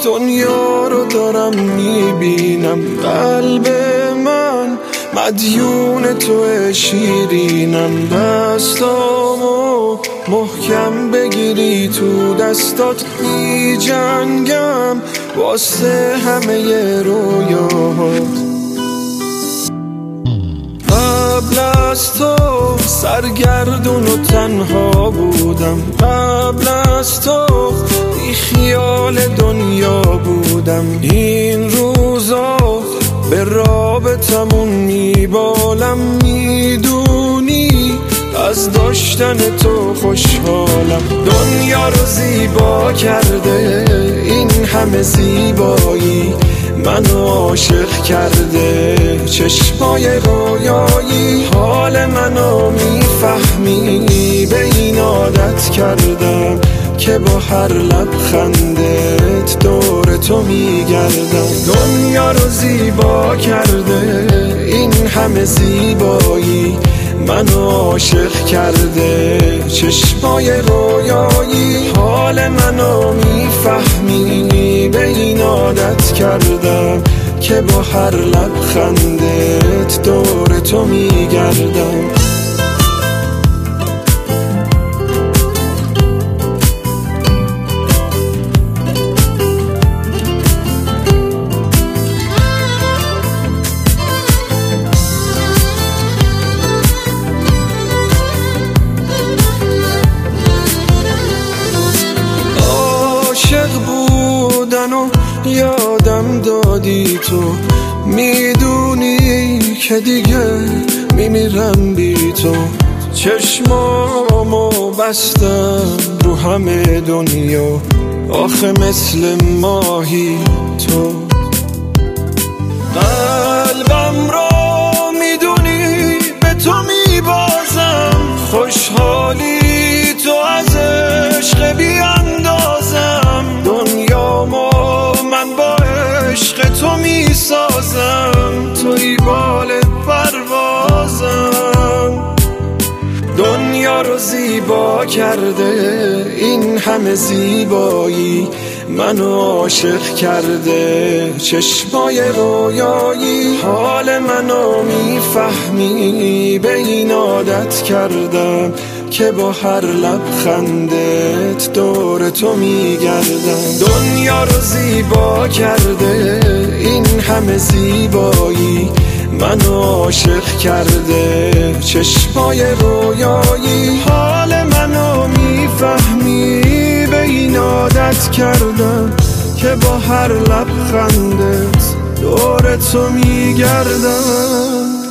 دنیا رو دارم میبینم، قلب من مدیون تو شیرینم. دستامو محکم بگیری تو دستات، می جنگم واسه همه رویاهات. قبل از تو سرگردون و تنها بودم، قبل از تو بی خیال دنیا بودم. این روزا به رابطمون میبالم، میدونی از داشتن تو خوشحالم. دنیا رو زیبا کرده این همه زیبایی، منو عاشق کرده چشمای رویایی. حال منو میفهمی، به این عادت کردم که با هر لبخندت دور تو میگردم. دنیا رو زیبا کرده این همه زیبایی، منو عاشق کرده چشمای رویایی. حال منو میفهمی، به این عادت کردم که با هر لبخندت دور تو میگردم. عاشق بودن و یادم دادی تو، میدونی که دیگه میمیرم بی تو. چشمامو بستم رو همه دنیا، آخه مثل ماهی تو. قلبم رو میدونی به تو میبازم، خوشحالی تو از عشق بیاندازم. دنیامو من با عشق تو میسازم، توی بال پروازم. دنیا رو زیبا کرده این همه زیبایی، منو عاشق کرده چشمای رویایی. حال منو میفهمی، به این عادت کردم که با هر لبخندت دور تو میگردم. دنیا رو زیبا کرده این همه زیبایی، منو عاشق کرده چشمای رویایی. حال منو میفهمی، به این عادت کردم که با هر لبخندت دور تو میگردم.